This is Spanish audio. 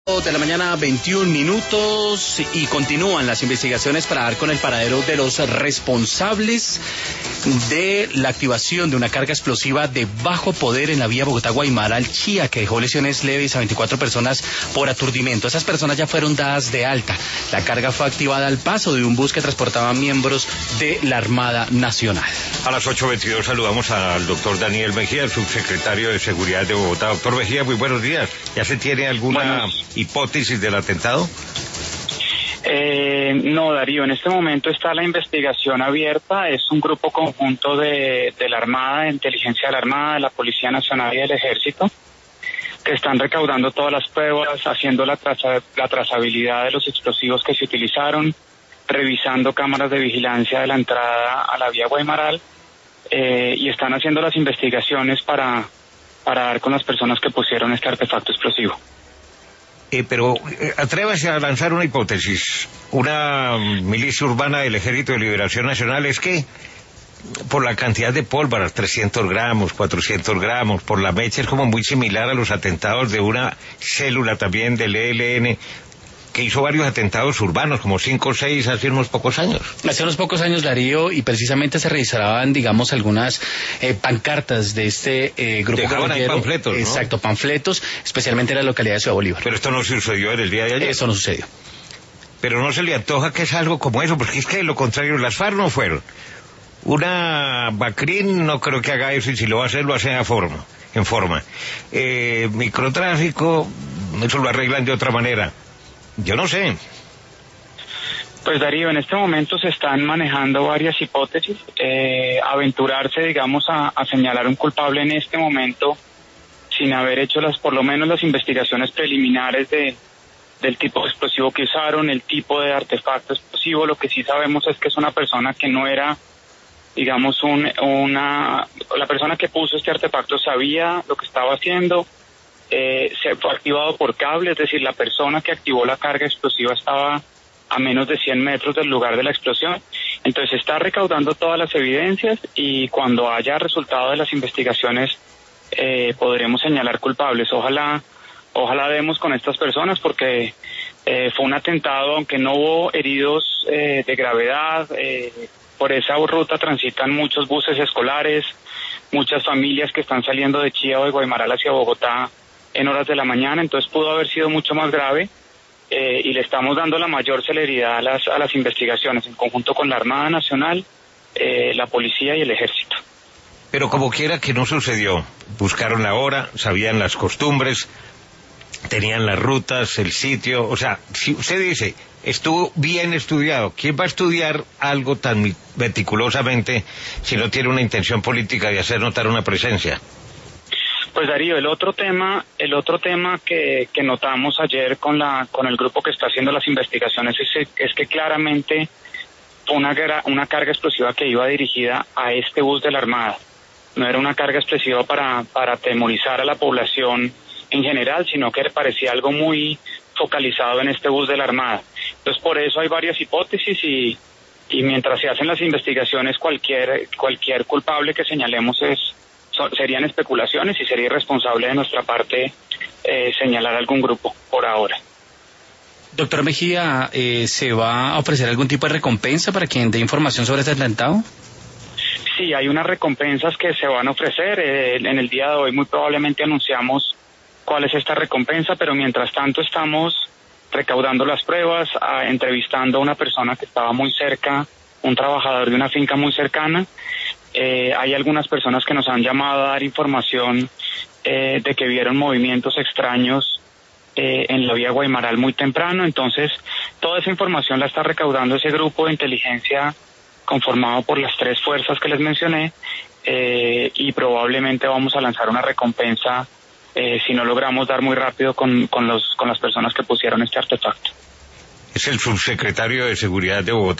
De la mañana, 21 minutos, y continúan las investigaciones para dar con el paradero de los responsables de la activación de una carga explosiva de bajo poder en la vía Bogotá-Guaymaral Chía, que dejó lesiones leves a 24 personas por aturdimiento. Esas personas ya fueron dadas de alta. La carga fue activada al paso de un bus que transportaba miembros de la Armada Nacional. A las 8:22 saludamos al doctor Daniel Mejía, subsecretario de Seguridad de Bogotá. Doctor Mejía, muy buenos días. ¿Ya se tiene alguna hipótesis del atentado? No, Darío, en este momento está la investigación abierta. Es un grupo conjunto de la Armada, de Inteligencia de la Armada, de la Policía Nacional y del Ejército, que están recaudando todas las pruebas, haciendo la trazabilidad de los explosivos que se utilizaron, revisando cámaras de vigilancia de la entrada a la vía Guaymaral, y están haciendo las investigaciones para dar con las personas que pusieron este artefacto explosivo. Pero atrévase a lanzar una hipótesis. Una milicia urbana del Ejército de Liberación Nacional, es que por la cantidad de pólvora, 300 gramos, 400 gramos, por la mecha, es como muy similar a los atentados de una célula también del ELN, que hizo varios atentados urbanos, como 5 o 6 hace unos pocos años. Hace unos pocos años, Darío, y precisamente se registraban, digamos, algunas pancartas de este grupo. Dejaban ahí panfletos, ¿no? Exacto, panfletos, especialmente en la localidad de Ciudad Bolívar. Pero esto no sucedió en el día de ayer. Eso no sucedió. Pero no se le antoja que es algo como eso, porque es que de lo contrario, las FARC no fueron. Una Bacrín no creo que haga eso, y si lo va a hacer, lo hace en forma. Microtráfico, eso lo arreglan de otra manera. Yo no sé. Pues, Darío, en este momento se están manejando varias hipótesis. Aventurarse, digamos, a señalar un culpable en este momento, sin haber hecho por lo menos las investigaciones preliminares del tipo de explosivo que usaron, el tipo de artefacto explosivo. Lo que sí sabemos es que es una persona que no era, digamos, la persona que puso este artefacto sabía lo que estaba haciendo. Se fue activado por cable, es decir, la persona que activó la carga explosiva estaba a menos de 100 metros del lugar de la explosión. Entonces se está recaudando todas las evidencias, y cuando haya resultado de las investigaciones podremos señalar culpables. Ojalá demos con estas personas, porque fue un atentado, aunque no hubo heridos de gravedad. Por esa ruta transitan muchos buses escolares, muchas familias que están saliendo de Chía o de Guaymaral hacia Bogotá en horas de la mañana, entonces pudo haber sido mucho más grave, y le estamos dando la mayor celeridad a las investigaciones, en conjunto con la Armada Nacional, la Policía y el Ejército. Pero como quiera que no sucedió, buscaron la hora, sabían las costumbres, tenían las rutas, el sitio, o sea, si usted dice, estuvo bien estudiado, ¿quién va a estudiar algo tan meticulosamente si no tiene una intención política de hacer notar una presencia? Pues, Darío, el otro tema que notamos ayer con el grupo que está haciendo las investigaciones es que claramente fue una carga explosiva que iba dirigida a este bus de la Armada. No era una carga explosiva para atemorizar a la población en general, sino que parecía algo muy focalizado en este bus de la Armada. Entonces, por eso hay varias hipótesis, y mientras se hacen las investigaciones, cualquier culpable que señalemos serían especulaciones, y sería irresponsable de nuestra parte señalar algún grupo por ahora. Doctor Mejía, ¿se va a ofrecer algún tipo de recompensa para quien dé información sobre este atentado? Sí, hay unas recompensas que se van a ofrecer. En el día de hoy muy probablemente anunciamos cuál es esta recompensa, pero mientras tanto estamos recaudando las pruebas, entrevistando a una persona que estaba muy cerca, un trabajador de una finca muy cercana. Hay algunas personas que nos han llamado a dar información de que vieron movimientos extraños en la vía Guaymaral muy temprano. Entonces, toda esa información la está recaudando ese grupo de inteligencia conformado por las 3 fuerzas que les mencioné, y probablemente vamos a lanzar una recompensa si no logramos dar muy rápido con las personas que pusieron este artefacto. Es el subsecretario de Seguridad de Bogotá.